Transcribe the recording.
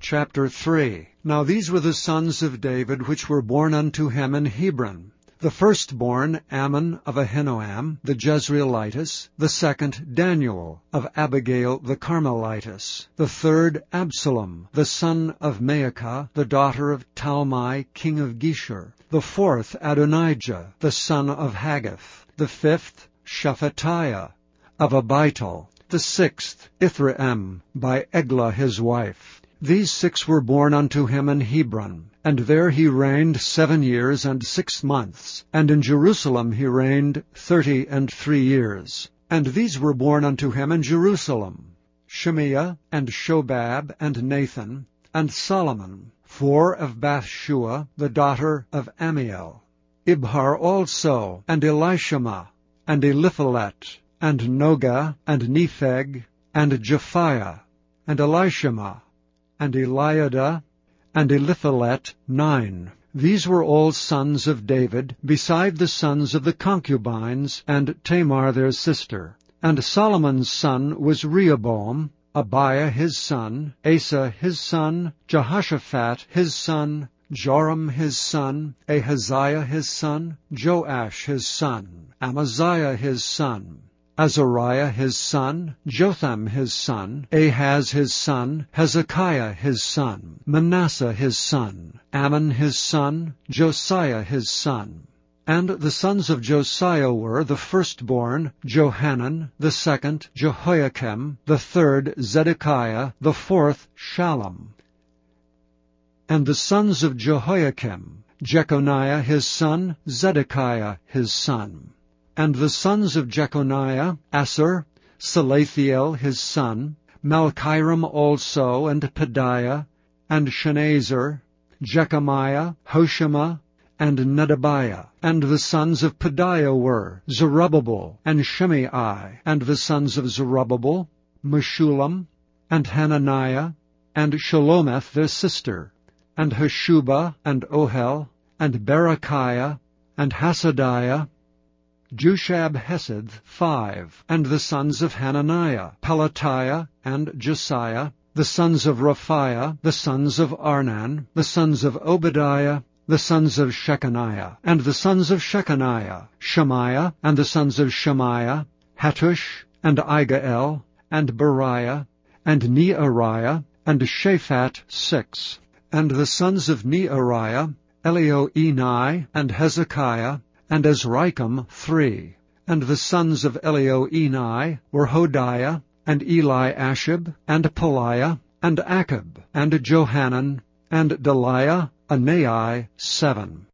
Chapter 3. Now these were the sons of David which were born unto him in Hebron. The firstborn, Ammon of Ahinoam, the Jezreelitess. The second, Daniel of Abigail the Carmelitess. The third, Absalom, the son of Maacah, the daughter of Talmai, king of Geshur. The fourth, Adonijah, the son of Haggith. The fifth, Shephatiah of Abital. The sixth, Ithream, by Eglah his wife. These 6 were born unto him in Hebron, and there he reigned 7 years and 6 months, and in Jerusalem he reigned 33 years. And these were born unto him in Jerusalem, Shemiah, and Shobab, and Nathan, and Solomon, 4 of Bathshua, the daughter of Amiel, Ibhar also, and Elishama, and Eliphalet, and Nogah, and Nepheg, and Japhiah, and Elishama, and Eliada, and Eliphalet, 9. These were all sons of David, beside the sons of the concubines, and Tamar their sister. And Solomon's son was Rehoboam, Abiah his son, Asa his son, Jehoshaphat his son, Joram his son, Ahaziah his son, Joash his son, Amaziah his son, Azariah his son, Jotham his son, Ahaz his son, Hezekiah his son, Manasseh his son, Ammon his son, Josiah his son. And the sons of Josiah were the firstborn, Johanan, the second, Jehoiakim, the third, Zedekiah, the fourth, Shallum. And the sons of Jehoiakim, Jeconiah his son, Zedekiah his son. And the sons of Jeconiah, Asser, Salathiel his son, Malchiram also, and Pedaiah, and Shenazer, Jechamiah, Hoshama, and Nedabiah. And the sons of Pedaiah were Zerubbabel, and Shimei. And the sons of Zerubbabel, Meshullam, and Hananiah, and Shalomith their sister, and Hashubah, and Ohel, and Berechiah, and Hasadiah, Jushab-Hesed, 5. And the sons of Hananiah, Pelatiah, and Josiah. The sons of Raphiah, the sons of Arnan, the sons of Obadiah, the sons of Shechaniah. And the sons of Shechaniah, Shemaiah. And the sons of Shemaiah, Hattush, and Igael, and Beriah, and Neariah, and Shaphat, 6. And the sons of Neariah, Elioenai, and Hezekiah, and Azrikam, 3. And the sons of Elioenai were Hodiah, and Eliashib, and Peliah, and Achab, and Johanan, and Deliah, Anai, 7.